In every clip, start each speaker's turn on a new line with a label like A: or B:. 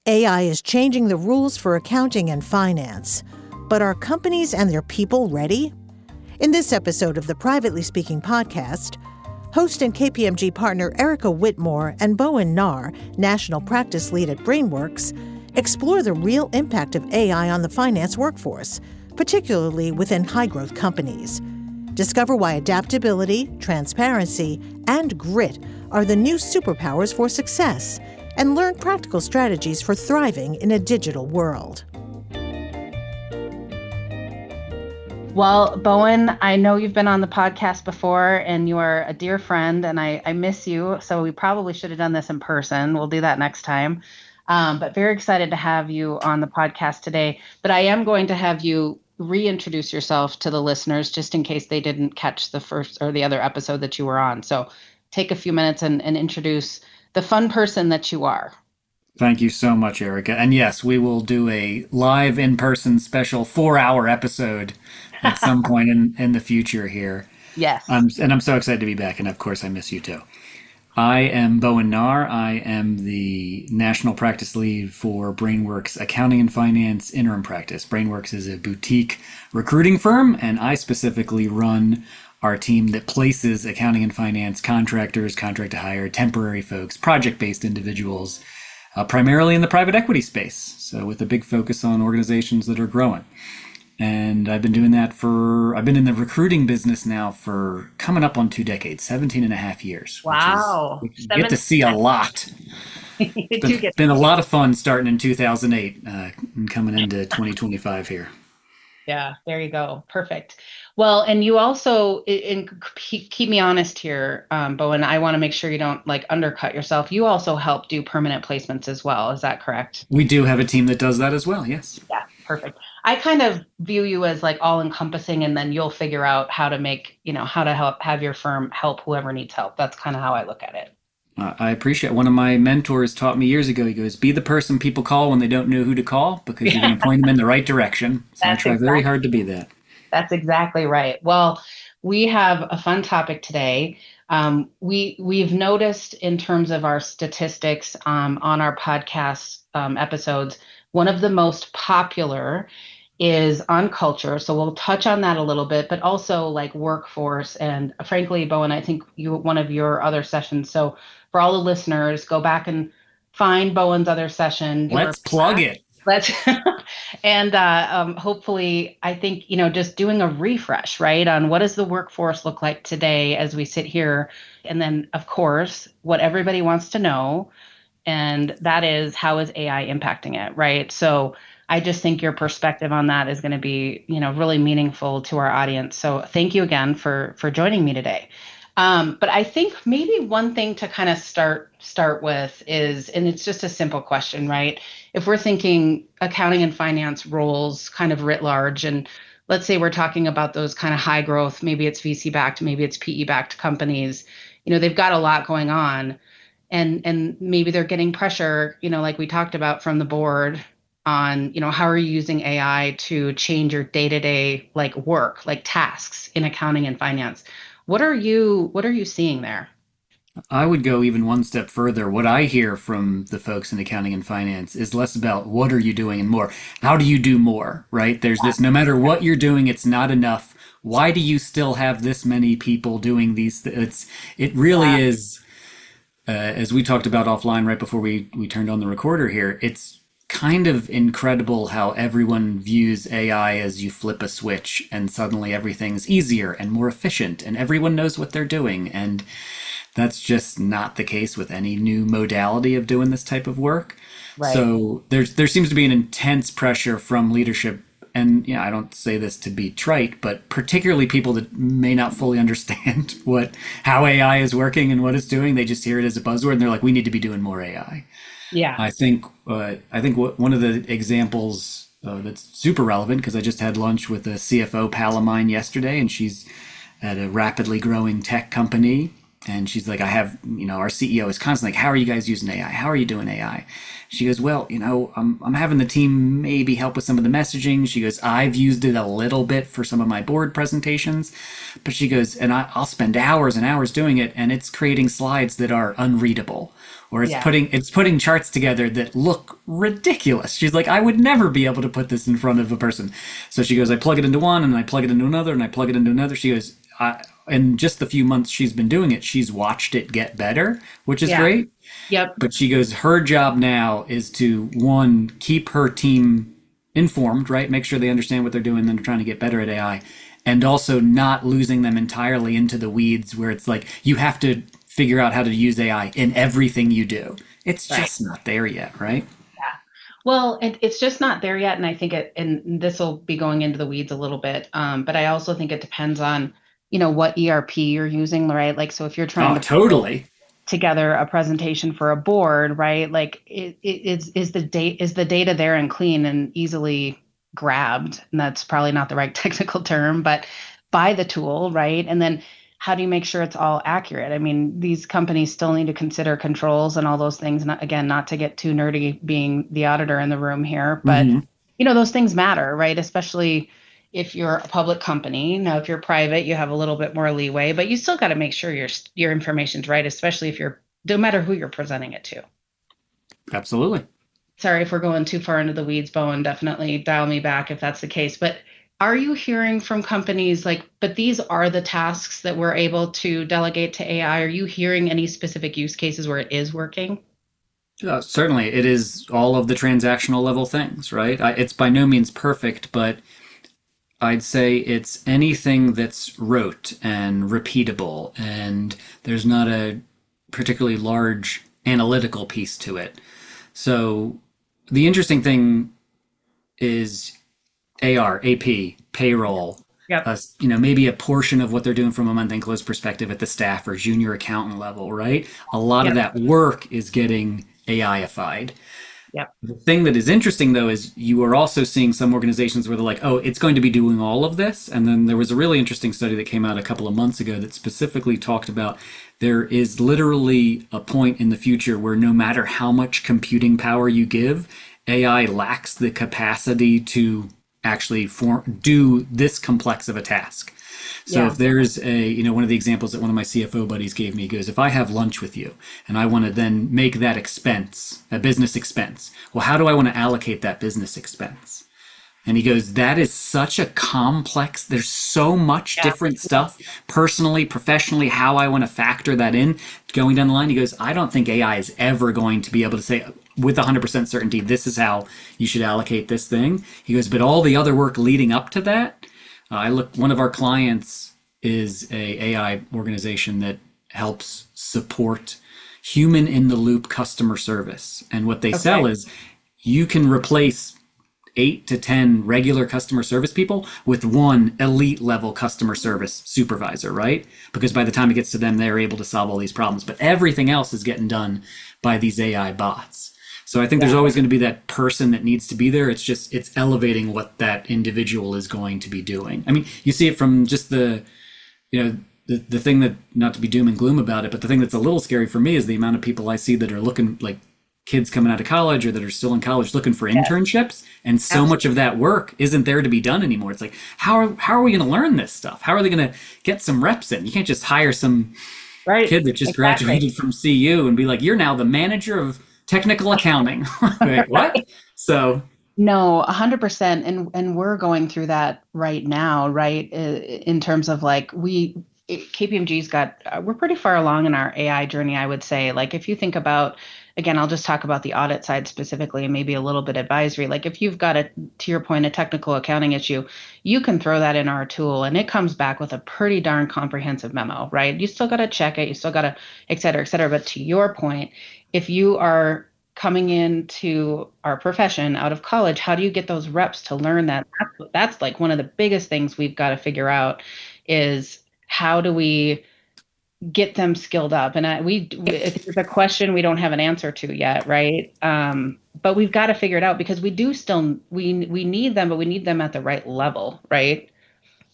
A: AI is changing the rules for accounting and finance. But are companies and their people ready? In this episode of the Privately Speaking podcast, host and KPMG partner Erica Whitmore and Bowen Nar, National Practice Lead at Brainworks, explore the real impact of AI on the finance workforce, particularly within high-growth companies. Discover why adaptability, transparency, and grit are the new superpowers for success, and learn practical strategies for thriving in a digital world.
B: Well, Bowen, I know you've been on the podcast before and you are a dear friend and I miss you. So we probably should have done this in person. We'll do that next time. But very excited to have you on the podcast today. But I am going to have you reintroduce yourself to the listeners just in case they didn't catch the first or the other episode that you were on. So take a few minutes and introduce the fun person that you are.
C: Thank you so much, Erica. And yes, we will do a live in-person special 4-hour episode at some point in the future here.
B: Yes.
C: And I'm so excited to be back. And of course, I miss you too. I am Bowen Nar. I am the National Practice Lead for Brainworks Accounting and Finance Interim Practice. Brainworks is a boutique recruiting firm, and I specifically run our team that places accounting and finance contractors, contract to hire, temporary folks, project-based individuals, primarily in the private equity space. So with a big focus on organizations that are growing. And I've been doing that I've been in the recruiting business now for coming up on 2 decades, 17 and a half years.
B: Wow.
C: You get to see a lot. It's been a lot of fun starting in 2008 and coming into 2025 here.
B: Yeah, there you go. Perfect. Well, and you also, keep me honest here, Bowen, I want to make sure you don't undercut yourself. You also help do permanent placements as well. Is that correct?
C: We do have a team that does that as well. Yes.
B: Yeah, perfect. I kind of view you as all encompassing, and then you'll figure out how to how to have your firm help whoever needs help. That's kind of how I look at it.
C: I appreciate it. One of my mentors taught me years ago, he goes, be the person people call when they don't know who to call, because you're going to point them in the right direction. So I try very hard to be that.
B: That's exactly right. Well, we have a fun topic today. We've noticed in terms of our statistics on our podcast episodes, one of the most popular is on culture. So we'll touch on that a little bit, but also workforce. And frankly, Bowen, I think one of your other sessions. So for all the listeners, go back and find Bowen's other session.
C: Let's plug it.
B: And hopefully, I think, just doing a refresh, right, on what does the workforce look like today as we sit here. And then, of course, what everybody wants to know, and that is, how is AI impacting it, right? So I just think your perspective on that is going to be, really meaningful to our audience. So thank you again for joining me today. But I think maybe one thing to kind of start with is, and it's just a simple question, right? If we're thinking accounting and finance roles kind of writ large, and let's say we're talking about those kind of high growth, maybe it's VC backed, maybe it's PE backed companies, they've got a lot going on, and maybe they're getting pressure, like we talked about from the board on, how are you using AI to change your day-to-day work, tasks in accounting and finance? What are you seeing there?
C: I would go even one step further. What I hear from the folks in accounting and finance is less about what are you doing and more, how do you do more, right? There's this, no matter what you're doing, it's not enough. Why do you still have this many people doing these? It really is, as we talked about offline right before we turned on the recorder here, it's kind of incredible how everyone views AI as you flip a switch and suddenly everything's easier and more efficient and everyone knows what they're doing. And that's just not the case with any new modality of doing this type of work.
B: Right.
C: So there seems to be an intense pressure from leadership. And I don't say this to be trite, but particularly people that may not fully understand how AI is working and what it's doing. They just hear it as a buzzword and they're like, we need to be doing more AI.
B: Yeah.
C: I think one of the examples that's super relevant, because I just had lunch with a CFO pal of mine yesterday, and she's at a rapidly growing tech company. And she's like, I have, our CEO is constantly like, how are you guys using AI? How are you doing AI? She goes, well, I'm having the team maybe help with some of the messaging. She goes, I've used it a little bit for some of my board presentations, but she goes, and I'll spend hours and hours doing it, and it's creating slides that are unreadable, or
B: Yeah.
C: it's putting charts together that look ridiculous. She's like, I would never be able to put this in front of a person. So she goes, I plug it into one, and I plug it into another, and I plug it into another. She goes, in just the few months she's been doing it, she's watched it get better, which is
B: Yeah.
C: great.
B: Yep.
C: But she goes, her job now is to, one, keep her team informed, right? Make sure they understand what they're doing, then trying to get better at AI. And also not losing them entirely into the weeds where it's like you have to figure out how to use AI in everything you do. It's
B: Right.
C: just not there yet, right?
B: Well, it's just not there yet. And I think and this will be going into the weeds a little bit. But I also think it depends on, what ERP you're using, right? Like, so if you're trying
C: Oh,
B: to
C: totally.
B: together a presentation for a board, right? Like is the data there and clean and easily grabbed? And that's probably not the right technical term, but by the tool, right? And then how do you make sure it's all accurate? I mean, these companies still need to consider controls and all those things. Not, again, not to get too nerdy being the auditor in the room here, but
C: Mm-hmm.
B: those things matter, right? Especially if you're a public company. Now, if you're private, you have a little bit more leeway, but you still got to make sure your information's right, especially if you're no matter who you're presenting it to.
C: Absolutely.
B: Sorry if we're going too far into the weeds, Bowen. Definitely dial me back if that's the case. But are you hearing from companies like, but these are the tasks that we're able to delegate to AI? Are you hearing any specific use cases where it is working?
C: Certainly, it is all of the transactional level things, right? It's by no means perfect, but I'd say it's anything that's rote and repeatable, and there's not a particularly large analytical piece to it. So the interesting thing is AR, AP, payroll,
B: Yep.
C: maybe a portion of what they're doing from a month-end close perspective at the staff or junior accountant level, right? A lot of
B: Yep.
C: that work is getting AI-ified.
B: Yep.
C: The thing that is interesting, though, is you are also seeing some organizations where they're like, oh, it's going to be doing all of this. And then there was a really interesting study that came out a couple of months ago that specifically talked about there is literally a point in the future where no matter how much computing power you give, AI lacks the capacity to actually do this complex of a task. So
B: Yeah.
C: if there's one of the examples that one of my CFO buddies gave me, he goes, if I have lunch with you and I want to then make that expense a business expense, well, how do I want to allocate that business expense? And he goes, that is such a complex, there's so much
B: Yeah.
C: different stuff, personally, professionally, how I want to factor that in going down the line. He goes, I don't think AI is ever going to be able to say with 100% certainty, this is how you should allocate this thing. He goes, but all the other work leading up to that, one of our clients is a AI organization that helps support human in the loop customer service. And what they sell
B: Okay.
C: is you can replace 8 to 10 regular customer service people with one elite level customer service supervisor, right? Because by the time it gets to them, they're able to solve all these problems. But everything else is getting done by these AI bots. So I think there's
B: Yeah.
C: always going to be that person that needs to be there. It's elevating what that individual is going to be doing. I mean, you see it from just the thing that, not to be doom and gloom about it, but the thing that's a little scary for me is the amount of people I see that are looking like kids coming out of college or that are still in college looking for
B: Yes.
C: internships, and so
B: Absolutely.
C: much of that work isn't there to be done anymore. It's like, how are we going to learn this stuff? How are they going to get some reps in? You can't just hire some
B: Right.
C: kid that just
B: Exactly.
C: graduated from CU and be like, you're now the manager of technical accounting. Wait, what? So
B: No, 100%. And we're going through that right now, right? In terms of like KPMG's got, we're pretty far along in our AI journey, I would say. Like if you think about, again, I'll just talk about the audit side specifically and maybe a little bit advisory. Like if you've got to your point, a technical accounting issue, you can throw that in our tool and it comes back with a pretty darn comprehensive memo, right? You still got to check it, you still got to, et cetera, et cetera. But to your point, if you are coming into our profession out of college, how do you get those reps to learn that? That's like one of the biggest things we've got to figure out is how do we get them skilled up? And it's a question we don't have an answer to yet, right? But we've got to figure it out because we need them, but we need them at the right level, right?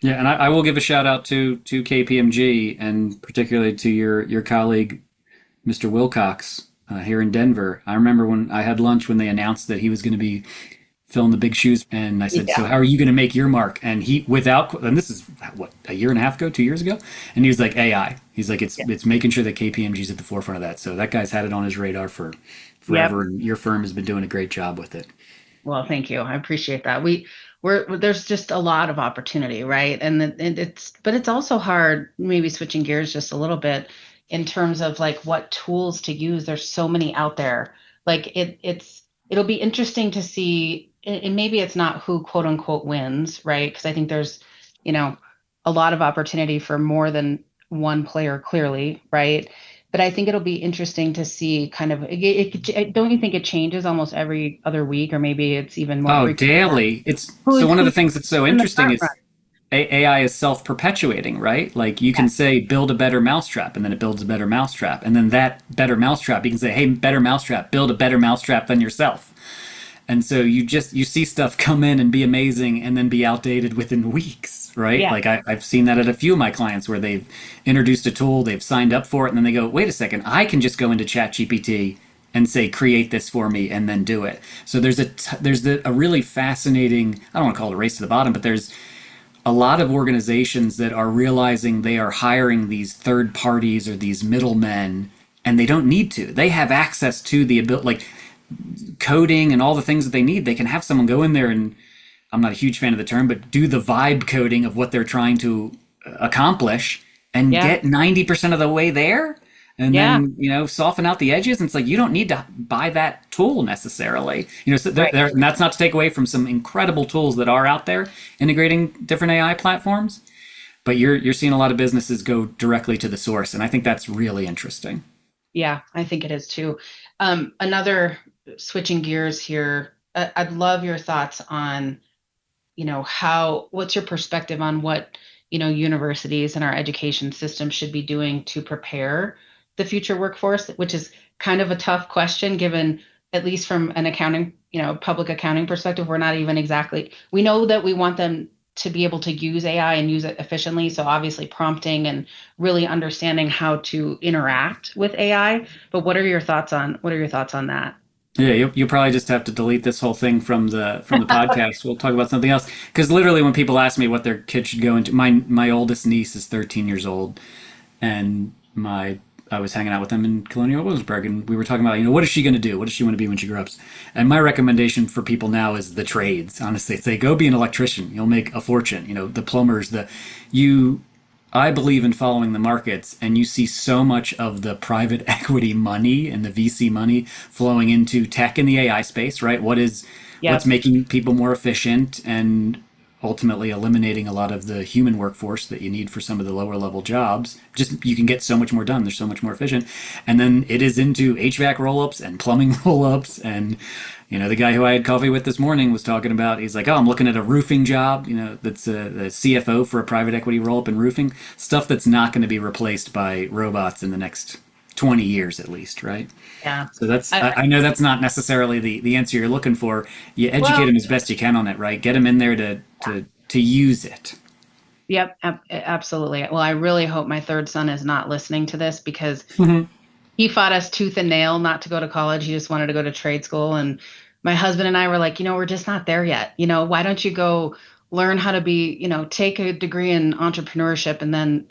C: Yeah, and I will give a shout out to KPMG and particularly to your colleague, Mr. Wilcox, here in Denver. I remember when I had lunch when they announced that he was going to be filling the big shoes, and I said, "So
B: Yeah.
C: how are you going to make your mark?" And he, and this is what, a year and a half ago, 2 years ago, and he was like, "AI." He's like, "It's making sure that KPMG is at the forefront of that." So that guy's had it on his radar for
B: Yep.
C: forever, and your firm has been doing a great job with it.
B: Well, thank you. I appreciate that. There's just a lot of opportunity, right? But it's also hard, maybe switching gears just a little bit in terms of like what tools to use. There's so many out there. Like it'll be interesting to see, and maybe it's not who quote unquote wins, right? Because I think there's, you know, a lot of opportunity for more than one player, clearly, right? But I think it'll be interesting to see kind of don't you think it changes almost every other week, or maybe it's even more
C: Oh,
B: frequent now?
C: daily. It's so
B: Who's
C: one of the
B: who's
C: things that's so
B: in the
C: interesting
B: front
C: is
B: run?
C: AI is self-perpetuating, right? Like you
B: Yeah,
C: can say build a better mousetrap and then it builds a better mousetrap. And then that better mousetrap, you can say, "Hey, better mousetrap, build a better mousetrap than yourself." And so you see stuff come in and be amazing and then be outdated within weeks, right?
B: yeah,
C: Like I've seen that at a few of my clients where they've introduced a tool, they've signed up for it, and then they go, "Wait a second, I can just go into ChatGPT and say create this for me and then do it." So a really fascinating, I don't want to call it a race to the bottom, but there's a lot of organizations that are realizing they are hiring these third parties or these middlemen, and they don't need to. They have access to the ability, like coding and all the things that they need. They can have someone go in there and, I'm not a huge fan of the term, but do the vibe coding of what they're trying to accomplish and
B: yeah,
C: get 90% of the way there, and
B: yeah.
C: then soften out the edges. And it's like you don't need to buy that tool necessarily. So
B: Right.
C: and that's not to take away from some incredible tools that are out there integrating different AI platforms, but you're seeing a lot of businesses go directly to the source, and I think that's really interesting.
B: Yeah, I think it is too. Another switching gears here. I'd love your thoughts on, what's your perspective on what, universities and our education system should be doing to prepare the future workforce, which is kind of a tough question given, at least from an accounting, public accounting perspective, we're not even exactly, we know that we want them to be able to use AI and use it efficiently. So obviously prompting and really understanding how to interact with AI. But what are your thoughts on that?
C: Yeah, you'll probably just have to delete this whole thing from the podcast. We'll talk about something else. Because literally, when people ask me what their kid should go into, my oldest niece is 13 years old, and my I was hanging out with them in Colonial Williamsburg, and we were talking about, what is she going to do? What does she want to be when she grows up? And my recommendation for people now is the trades. Honestly, say go be an electrician. You'll make a fortune. The plumbers, you. I believe in following the markets, and you see so much of the private equity money and the VC money flowing into tech in the AI space, right? What's
B: Yep.
C: making people more efficient and ultimately eliminating a lot of the human workforce that you need for some of the lower level jobs. Just you can get so much more done. They're so much more efficient. And then it is into HVAC roll-ups and plumbing roll-ups. And the guy who I had coffee with this morning was talking about, he's like, "Oh, I'm looking at a roofing job, that's a CFO for a private equity roll-up in roofing, stuff that's not going to be replaced by robots in the next 20 years at least, right?"
B: Yeah.
C: So
B: I,
C: I know that's not necessarily the answer you're looking for. You educate
B: well,
C: them as best you can on it, right? Get them in there to use it.
B: yep, absolutely. Well, I really hope my third son is not listening to this because
C: Mhm.
B: he fought us tooth and nail not to go to college. He just wanted to go to trade school. And my husband and I were like, we're just not there yet. Why don't you go learn how to be, take a degree in entrepreneurship and then,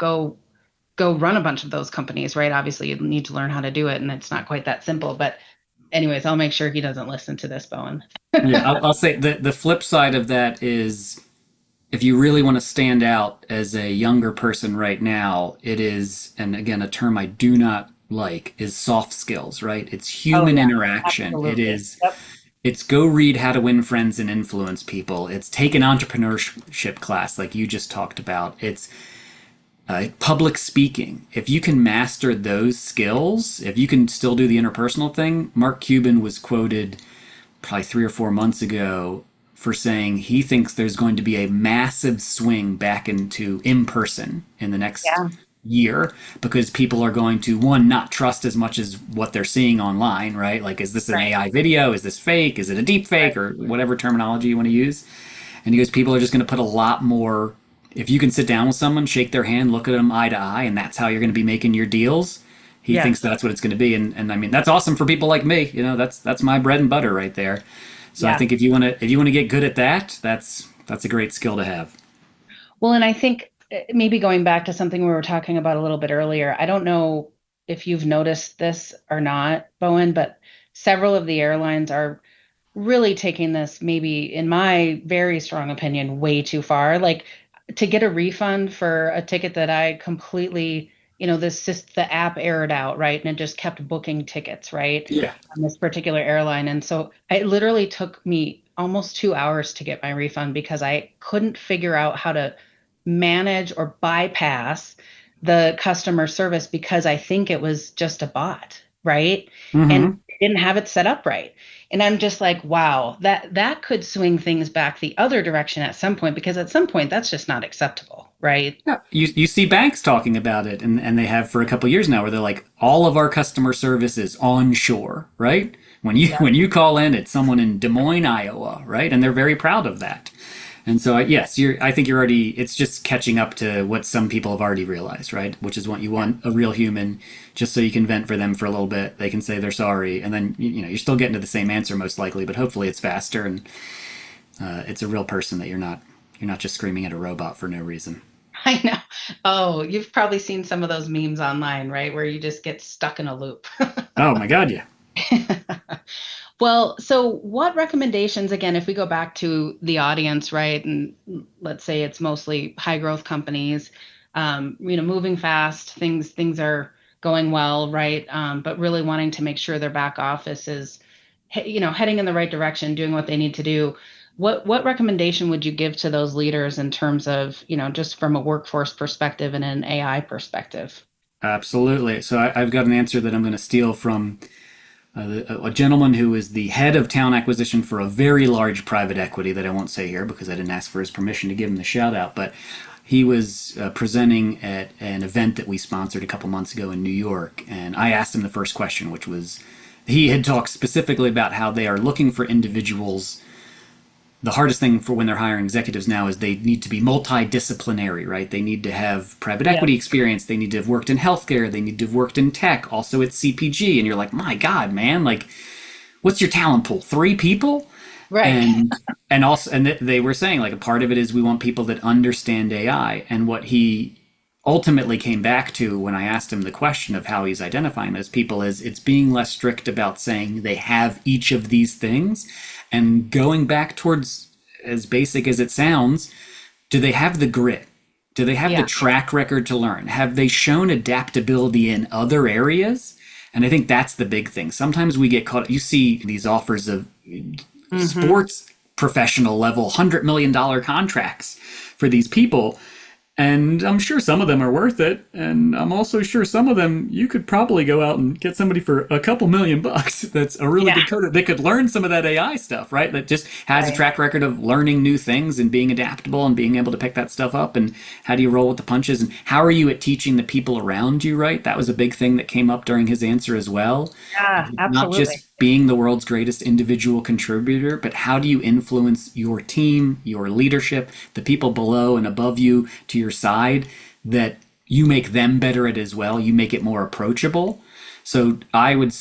B: go run a bunch of those companies, right? Obviously, you need to learn how to do it, and it's not quite that simple. But, anyways, I'll make sure he doesn't listen to this, Bowen.
C: Yeah, I'll say the flip side of that is if you really want to stand out as a younger person right now, it is, and again, a term I do not like, is soft skills, right? It's
B: Oh
C: human
B: yeah,
C: interaction.
B: absolutely. Yep.
C: It's go read How to Win Friends and Influence People. It's take an entrepreneurship class like you just talked about. It's public speaking. If you can master those skills, if you can still do the interpersonal thing, Mark Cuban was quoted probably 3 or 4 months ago for saying he thinks there's going to be a massive swing back into in person in the next
B: Yeah.
C: year because people are going to, one, not trust as much as what they're seeing online, right? Like, is this an
B: Right.
C: AI video? Is this fake? Is it a deep fake,
B: Right.
C: or whatever terminology you want to use? And he goes, people are just going to put a lot more if you can sit down with someone, shake their hand, look at them eye to eye, and that's how you're going to be making your deals, he thinks
B: Yes.
C: that's what it's going to be. And I mean, that's awesome for people like me. That's my bread and butter right there. So I
B: Yeah.
C: think if you want to get good at that, that's a great skill to have.
B: Well, and I think maybe going back to something we were talking about a little bit earlier, I don't know if you've noticed this or not, Bowen, but several of the airlines are really taking this, maybe in my very strong opinion, way too far. Like to get a refund for a ticket that I completely, this just the app aired out, right? And it just kept booking tickets, right?
C: Yeah.
B: On this particular airline. And so it literally took me almost 2 hours to get my refund because I couldn't figure out how to manage or bypass the customer service because I think it was just a bot, right? And
C: Mm-hmm.
B: didn't have it set up right. And I'm just like, wow, that could swing things back the other direction at some point because at some point that's just not acceptable, right?
C: Yeah, you see banks talking about it, and they have for a couple of years now, where they're like, all of our customer service is onshore, right? When you
B: Yeah.
C: when you call in, it's someone in Des Moines, Iowa, right? And they're very proud of that. And so, yes, I think you're already. It's just catching up to what some people have already realized, right? Which is what you want a real human, just so you can vent for them for a little bit. They can say they're sorry, and then you're still getting to the same answer most likely, but hopefully it's faster and it's a real person that you're not just screaming at a robot for no reason.
B: I know. Oh, you've probably seen some of those memes online, right? Where you just get stuck in a loop.
C: Oh my God, yeah.
B: Well, so what recommendations, again, if we go back to the audience, right? And let's say it's mostly high growth companies, moving fast, things are going well, right? But really wanting to make sure their back office is, heading in the right direction, doing what they need to do. What recommendation would you give to those leaders in terms of, just from a workforce perspective and an AI perspective?
C: Absolutely. So I've got an answer that I'm going to steal from a gentleman who is the head of talent acquisition for a very large private equity that I won't say here because I didn't ask for his permission to give him the shout out. But he was presenting at an event that we sponsored a couple months ago in New York. And I asked him the first question, which was he had talked specifically about how they are looking for individuals. The hardest thing for when they're hiring executives now is they need to be multidisciplinary, right? They need to have private
B: Yeah.
C: equity experience. They need to have worked in healthcare. They need to have worked in tech, also at CPG. And you're like, my God, man, like, what's your talent pool? Three people?
B: Right.
C: And they were saying like a part of it is we want people that understand AI. And what he ultimately came back to when I asked him the question of how he's identifying those people is it's being less strict about saying they have each of these things and going back towards as basic as it sounds, do they have the grit? Do they have the
B: Yeah.
C: track record to learn? Have they shown adaptability in other areas? And I think that's the big thing. Sometimes we get caught, you see these offers of
B: Hmm.
C: sports professional level $100 million contracts for these people. And I'm sure some of them are worth it. And I'm also sure some of them you could probably go out and get somebody for a couple $1 million that's a really
B: Yeah.
C: good coder. They could learn some of that AI stuff, right? That just has a
B: Right.
C: track record of learning new things and being adaptable and being able to pick that stuff up. And how do you roll with the punches? And how are you at teaching the people around you, right? That was a big thing that came up during his answer as well.
B: Yeah,
C: Not
B: absolutely.
C: just being the world's greatest individual contributor, but how do you influence your team, your leadership, the people below and above you to your side that you make them better at as well. You make it more approachable. So I would,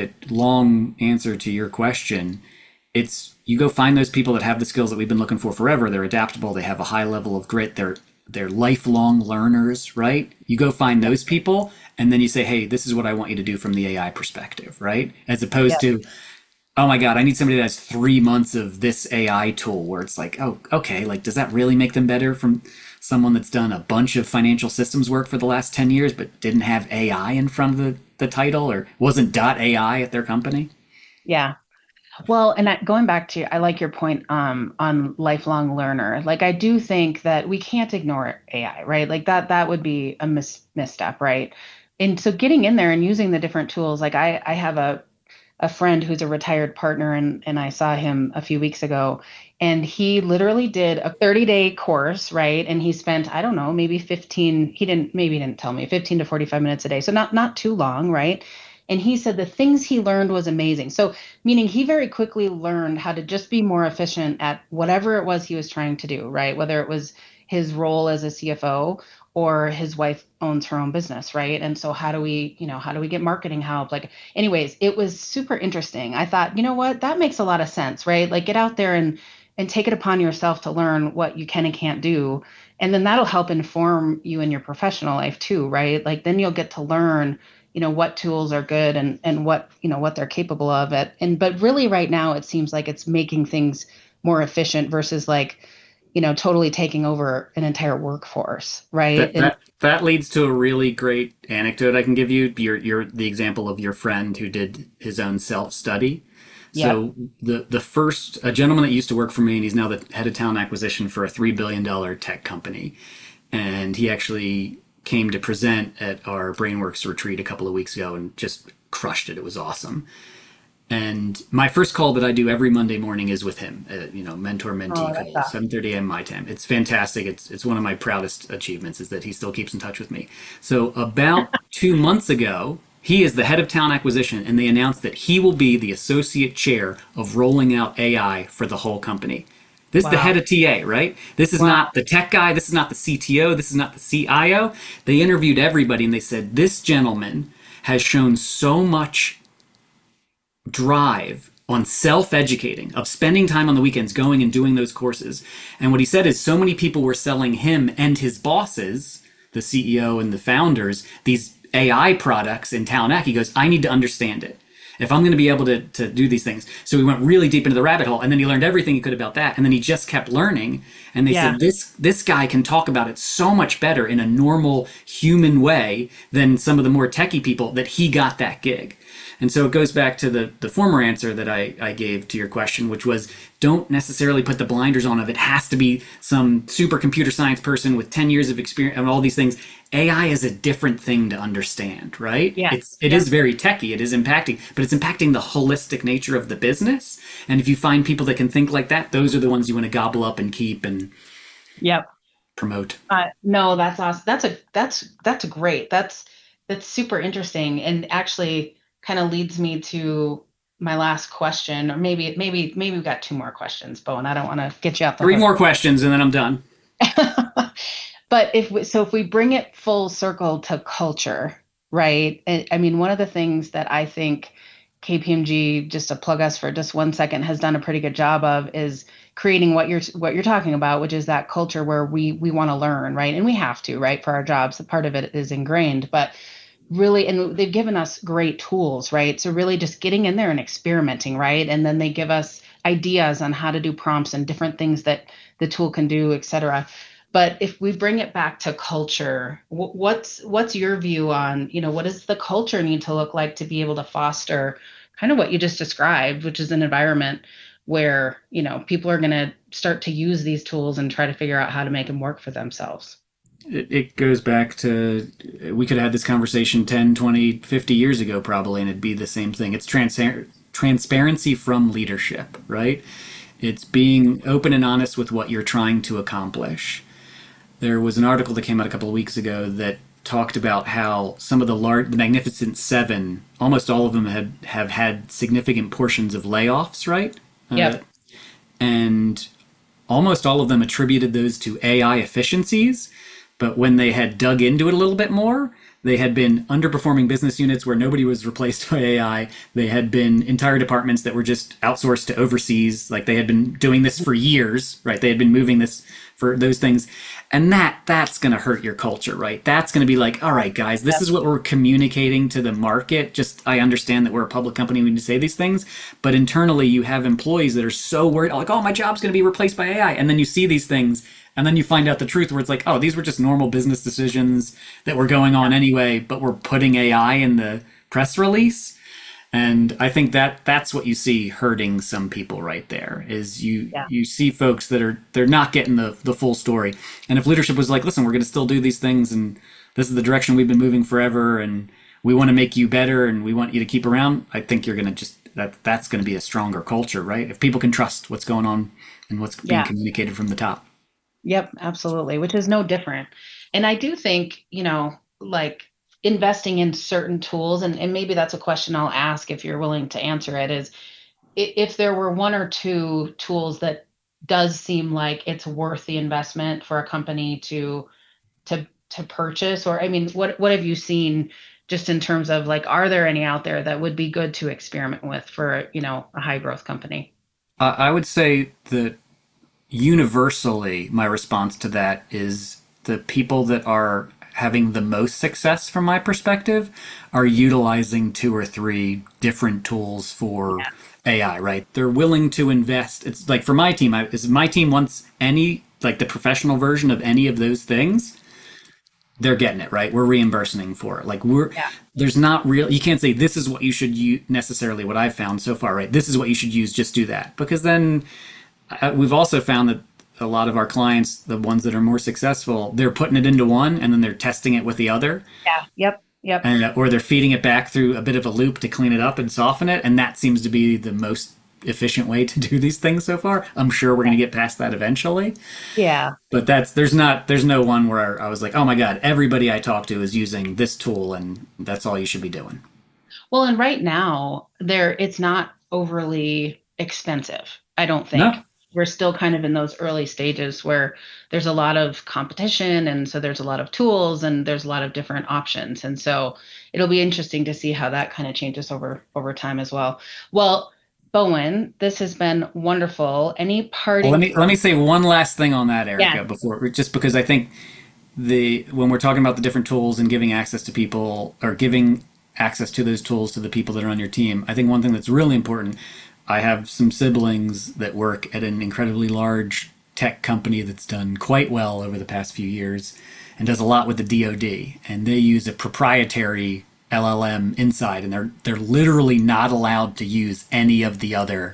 C: long answer to your question, it's you go find those people that have the skills that we've been looking for forever. They're adaptable. They have a high level of grit. They're lifelong learners, right? You go find those people and then you say, hey, this is what I want you to do from the AI perspective, right? As
B: Yeah.
C: opposed to, oh my God, I need somebody that has 3 months of this AI tool where it's like, oh, okay, like, does that really make them better from someone that's done a bunch of financial systems work for the last 10 years but didn't have AI in front of the title or wasn't .ai at their company?
B: Yeah. Well, and going back to, I like your point on lifelong learner. Like, I do think that we can't ignore AI, right? Like that would be a misstep, right? And so getting in there and using the different tools, like I have a friend who's a retired partner and I saw him a few weeks ago and he literally did a 30-day course, right? And he spent, I don't know, maybe 15, maybe he didn't tell me, 15 to 45 minutes a day. So not too long, right? And he said the things he learned was amazing. So meaning he very quickly learned how to just be more efficient at whatever it was he was trying to do, right? Whether it was his role as a CFO, or his wife owns her own business, right? And so how do we, how do we get marketing help? Like, anyways, it was super interesting. I thought, you know what, that makes a lot of sense, right? Like, get out there and take it upon yourself to learn what you can and can't do. And then that'll help inform you in your professional life too, right? Like, then you'll get to learn, what tools are good and what, what they're capable of it. But really right now, it seems like it's making things more efficient versus like, totally taking over an entire workforce, right?
C: That that leads to a really great anecdote I can give you. You're the example of your friend who did his own self study.
B: Yep.
C: So the first a gentleman that used to work for me, and he's now the head of talent acquisition for a $3 billion tech company, and he actually came to present at our BrainWorks retreat a couple of weeks ago and just crushed it. It was awesome. And my first call that I do every Monday morning is with him, mentor mentee
B: Oh, that's
C: call,
B: awesome.
C: 7:30 a.m. my time. It's fantastic. It's one of my proudest achievements is that he still keeps in touch with me. So about 2 months ago, he is the head of talent acquisition, and they announced that he will be the associate chair of rolling out AI for the whole company. This is the head
B: Wow.
C: of TA, right? This is
B: Wow.
C: not the tech guy. This is not the CTO. This is not the CIO. They interviewed everybody and they said, this gentleman has shown so much drive on self-educating, of spending time on the weekends going and doing those courses. And what he said is so many people were selling him and his bosses, the CEO and the founders, these AI products in talent ac. He goes, I need to understand it if I'm going to be able to do these things. So he went really deep into the rabbit hole, and then he learned everything he could about that, and then he just kept learning. And they
B: Yeah.
C: said this guy can talk about it so much better in a normal human way than some of the more techie people, that he got that gig. And so it goes back to the former answer that I gave to your question, which was don't necessarily put the blinders on of it has to be some super computer science person with 10 years of experience and all these things. AI is a different thing to understand, right?
B: Yeah.
C: It
B: Yep.
C: is very techy, it is impacting, but it's impacting the holistic nature of the business. And if you find people that can think like that, those are the ones you want to gobble up and keep and
B: Yep.
C: promote.
B: No, that's awesome. That's great. That's super interesting, and actually kind of leads me to my last question, or maybe we've got two more questions, Bo, and I don't want to get you out the
C: Three
B: hook.
C: more questions and then I'm done.
B: But if we bring it full circle to culture, right? I mean, one of the things that I think KPMG, just to plug us for just 1 second, has done a pretty good job of is creating what you're talking about, which is that culture where we want to learn, right? And we have to, right, for our jobs. The part of it is ingrained, but really, and they've given us great tools, right? So really just getting in there and experimenting, right? And then they give us ideas on how to do prompts and different things that the tool can do, et cetera. But if we bring it back to culture, what's your view on, what does the culture need to look like to be able to foster kind of what you just described, which is an environment where, people are going to start to use these tools and try to figure out how to make them work for themselves.
C: It goes back to we could have had this conversation 10, 20, 50 years ago probably, and it'd be the same thing. It's transparency from leadership, right? It's being open and honest with what you're trying to accomplish. There was an article that came out a couple of weeks ago that talked about how some of the Magnificent Seven, almost all of them have had significant portions of layoffs, right?
B: Yep.
C: And almost all of them attributed those to AI efficiencies. But when they had dug into it a little bit more, they had been underperforming business units where nobody was replaced by AI. They had been entire departments that were just outsourced to overseas. Like they had been doing this for years, right? They had been moving this for those things. And that's going to hurt your culture, right? That's going to be like, all right, guys, this
B: Yep.
C: is what we're communicating to the market. Just, I understand that we're a public company, we need to say these things. But internally, you have employees that are so worried, like, oh, my job's going to be replaced by AI. And then you see these things and then you find out the truth where it's like, oh, these were just normal business decisions that were going on anyway, but we're putting AI in the press release. And I think that's what you see hurting some people right there is
B: Yeah.
C: you see folks that they're not getting the full story. And if leadership was like, listen, we're going to still do these things and this is the direction we've been moving forever and we want to make you better and we want you to keep around, I think you're going to just that's going to be a stronger culture, right? If people can trust what's going on and what's being
B: Yeah.
C: communicated from the top.
B: Yep, absolutely, which is no different. And I do think, like investing in certain tools, and maybe that's a question I'll ask if you're willing to answer it, is if there were one or two tools that does seem like it's worth the investment for a company to purchase? Or, I mean, what have you seen just in terms of like, are there any out there that would be good to experiment with for, a high growth company?
C: I would say that universally, my response to that is the people that are having the most success from my perspective are utilizing 2 or 3 different tools for AI, right? They're willing to invest. It's like for my team, my team wants any, like the professional version of any of those things, they're getting it, right? We're reimbursing for it. Like there's not real, you can't say this is what you should use necessarily, what I've found so far, right? This is what you should use, just do that. Because then we've also found that a lot of our clients, the ones that are more successful, they're putting it into one and then they're testing it with the other.
B: Yeah. Yep.
C: And, or they're feeding it back through a bit of a loop to clean it up and soften it. And that seems to be the most efficient way to do these things so far. I'm sure we're going to get past that eventually.
B: Yeah.
C: But there's no one where I was like, oh my God, everybody I talk to is using this tool and that's all you should be doing.
B: Well, and right now it's not overly expensive, I don't think.
C: No.
B: We're still kind of in those early stages where there's a lot of competition. And so there's a lot of tools and there's a lot of different options. And so it'll be interesting to see how that kind of changes over time as well. Well, Bowen, this has been wonderful. Any parting?
C: Well, let me say one last thing on that, Erica, before, just because I think when we're talking about the different tools and giving access to people, or giving access to those tools to the people that are on your team, I think one thing that's really important, I have some siblings that work at an incredibly large tech company that's done quite well over the past few years and does a lot with the DoD, and they use a proprietary LLM inside, and they're literally not allowed to use any of the other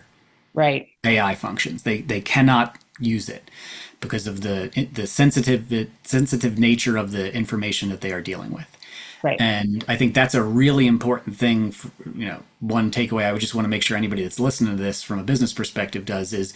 C: AI functions. They cannot use it because of the sensitive nature of the information that they are dealing with.
B: Right.
C: And I think that's a really important thing. One takeaway I would just want to make sure anybody that's listening to this from a business perspective does is,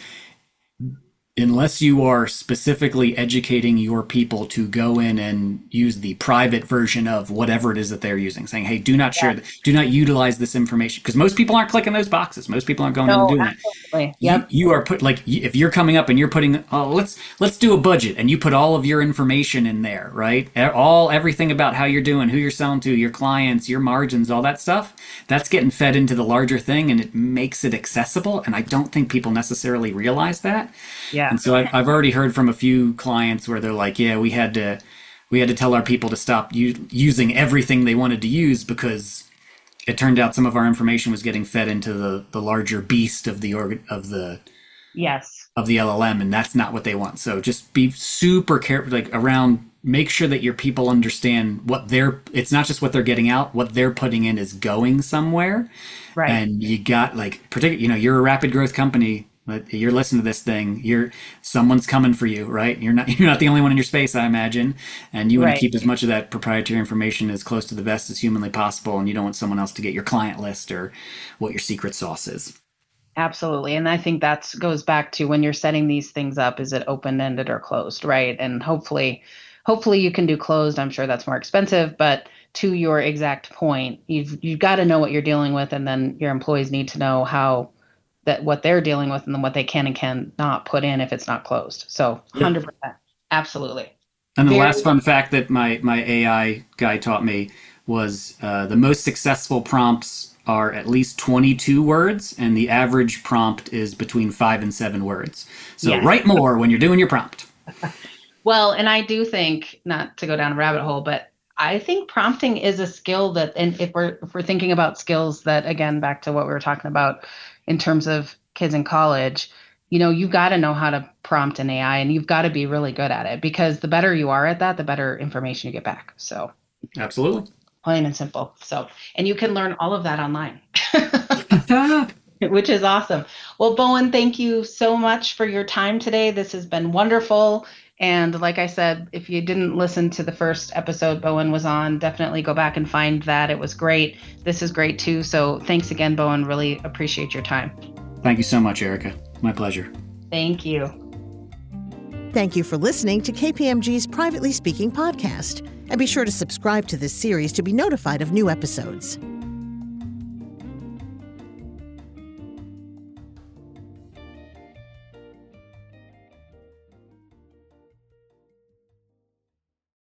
C: unless you are specifically educating your people to go in and use the private version of whatever it is that they're using, saying, hey, do not share, do not utilize this information, because most people aren't clicking those boxes. Most people aren't going in and doing that.
B: Yep.
C: You are if you're coming up and you're putting, let's do a budget, and you put all of your information in there, right? Everything about how you're doing, who you're selling to, your clients, your margins, all that stuff, that's getting fed into the larger thing, and it makes it accessible. And I don't think people necessarily realize that.
B: Yeah.
C: And so I've already heard from a few clients where they're like, yeah, we had to tell our people to stop using everything they wanted to use because it turned out some of our information was getting fed into the larger beast of the LLM, and that's not what they want. So just be super careful, make sure that your people understand it's not just what they're getting out, what they're putting in is going somewhere.
B: Right.
C: And you got you're a rapid growth company. You're listening to this thing. Someone's coming for you, right? You're not the only one in your space, I imagine, and you want to keep as much of that proprietary information as close to the vest as humanly possible, and you don't want someone else to get your client list or what your secret sauce is.
B: Absolutely, and I think that goes back to when you're setting these things up: is it open-ended or closed, right? And hopefully you can do closed. I'm sure that's more expensive, but to your exact point, you've got to know what you're dealing with, and then your employees need to know what they're dealing with and then what they can and cannot put in if it's not closed. So 100%. Absolutely.
C: And the last fun fact that my AI guy taught me was the most successful prompts are at least 22 words, and the average prompt is between 5 and 7 words. So write more when you're doing your prompt.
B: Well, and I do think, not to go down a rabbit hole, but I think prompting is a skill that, and if we're thinking about skills that, again, back to what we were talking about in terms of kids in college, you've got to know how to prompt an AI, and you've got to be really good at it, because the better you are at that, the better information you get back. So
C: absolutely.
B: Plain and simple. So, and you can learn all of that online, which is awesome. Well, Bowen, thank you so much for your time today. This has been wonderful. And like I said, if you didn't listen to the first episode Bowen was on, definitely go back and find that. It was great. This is great too. So thanks again, Bowen. Really appreciate your time.
C: Thank you so much, Erica. My pleasure.
B: Thank you.
A: Thank you for listening to KPMG's Privately Speaking podcast. And be sure to subscribe to this series to be notified of new episodes.